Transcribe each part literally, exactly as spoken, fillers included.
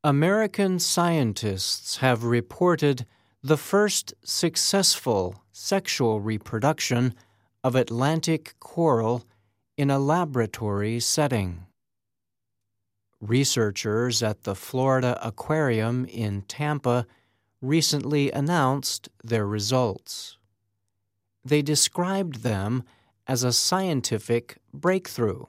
American scientists have reported the first successful sexual reproduction of Atlantic coral in a laboratory setting. Researchers at the Florida Aquarium in Tampa recently announced their results. They described them as a scientific breakthrough.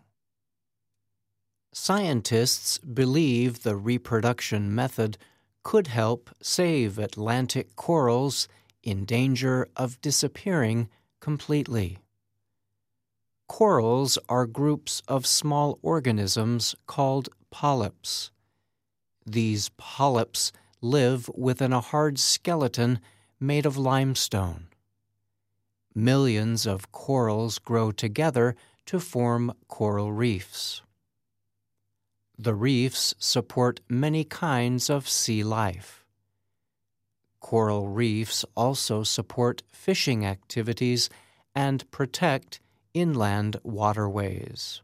Scientists believe the reproduction method could help save Atlantic corals in danger of disappearing completely. Corals are groups of small organisms called polyps. These polyps live within a hard skeleton made of limestone. Millions of corals grow together to form coral reefs. The reefs support many kinds of sea life. Coral reefs also support fishing activities and protect inland waterways.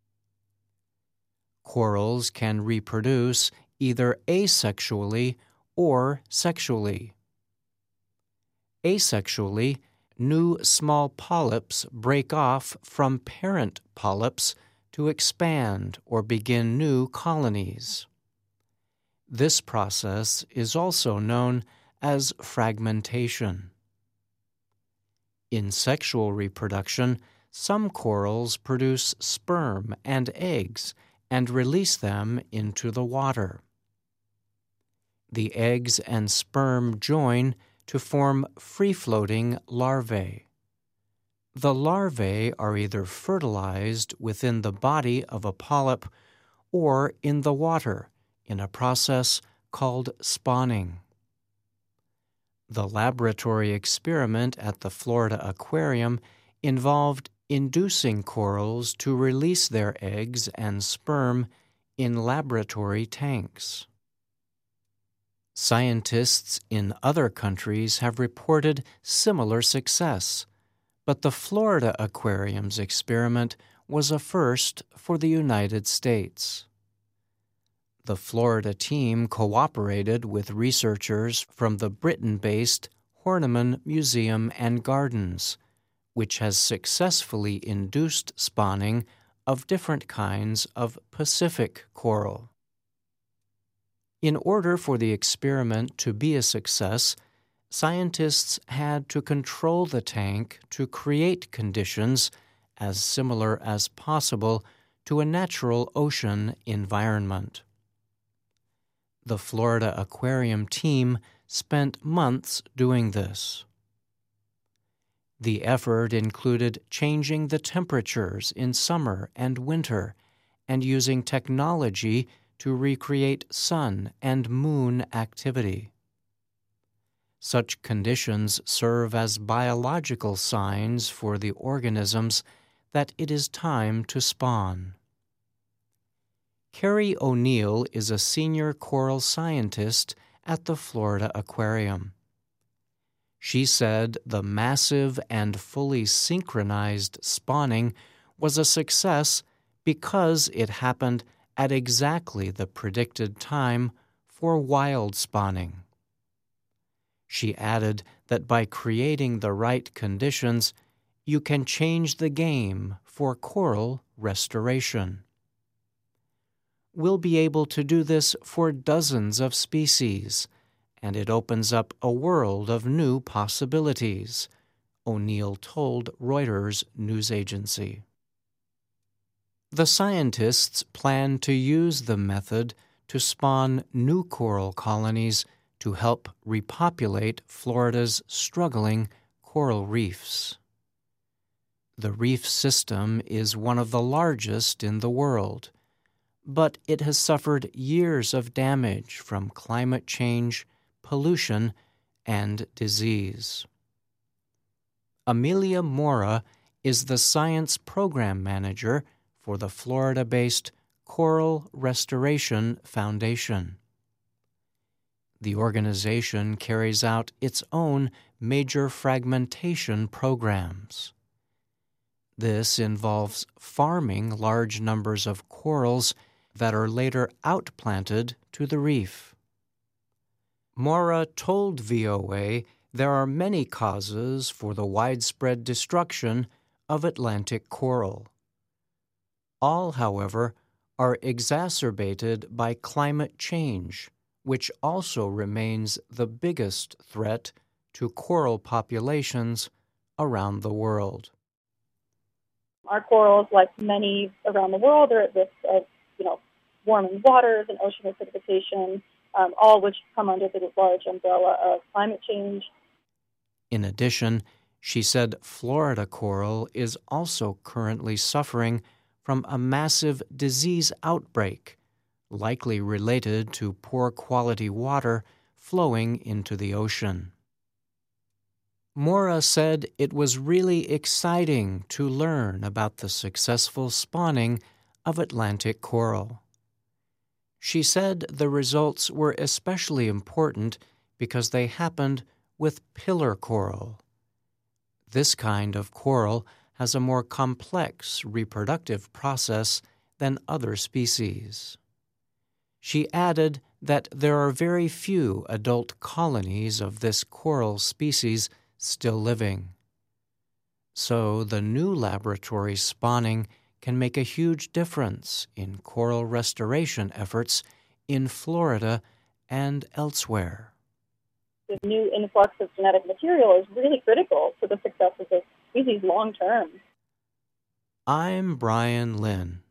Corals can reproduce either asexually or sexually. Asexually, new small polyps break off from parent polyps to expand or begin new colonies. This process is also known as fragmentation. In sexual reproduction, some corals produce sperm and eggs and release them into the water. The eggs and sperm join to form free-floating larvae. The larvae are either fertilized within the body of a polyp or in the water in a process called spawning. The laboratory experiment at the Florida Aquarium involved inducing corals to release their eggs and sperm in laboratory tanks. Scientists in other countries have reported similar success, but the Florida Aquarium's experiment was a first for the United States. The Florida team cooperated with researchers from the Britain-based Horniman Museum and Gardens, which has successfully induced spawning of different kinds of Pacific coral. In order for the experiment to be a success, scientists had to control the tank to create conditions as similar as possible to a natural ocean environment. The Florida Aquarium team spent months doing this. The effort included changing the temperatures in summer and winter and using technology to recreate sun and moon activity. Such conditions serve as biological signs for the organisms that it is time to spawn. Carrie O'Neill is a senior coral scientist at the Florida Aquarium. She said the massive and fully synchronized spawning was a success because it happened at exactly the predicted time for wild spawning. She added that by creating the right conditions, you can change the game for coral restoration. We'll be able to do this for dozens of species, and it opens up a world of new possibilities, O'Neill told Reuters news agency. The scientists plan to use the method to spawn new coral colonies to help repopulate Florida's struggling coral reefs. The reef system is one of the largest in the world, but it has suffered years of damage from climate change, pollution, and disease. Amelia Mora is the science program manager for the Florida-based Coral Restoration Foundation. The organization carries out its own major fragmentation programs. This involves farming large numbers of corals that are later outplanted to the reef. Mora told V O A there are many causes for the widespread destruction of Atlantic coral. All, however, are exacerbated by climate change, which also remains the biggest threat to coral populations around the world. Our corals, like many around the world, are at risk of, you know, warming waters and ocean acidification, um, all which come under the large umbrella of climate change. In addition, she said Florida coral is also currently suffering from a massive disease outbreak, likely related to poor quality water flowing into the ocean. Mora said it was really exciting to learn about the successful spawning of Atlantic coral. She said the results were especially important because they happened with pillar coral. This kind of coral has a more complex reproductive process than other species. She added that there are very few adult colonies of this coral species still living. So the new laboratory spawning can make a huge difference in coral restoration efforts in Florida and elsewhere. The new influx of genetic material is really critical to the success of this species long term. I'm Brian Lynn.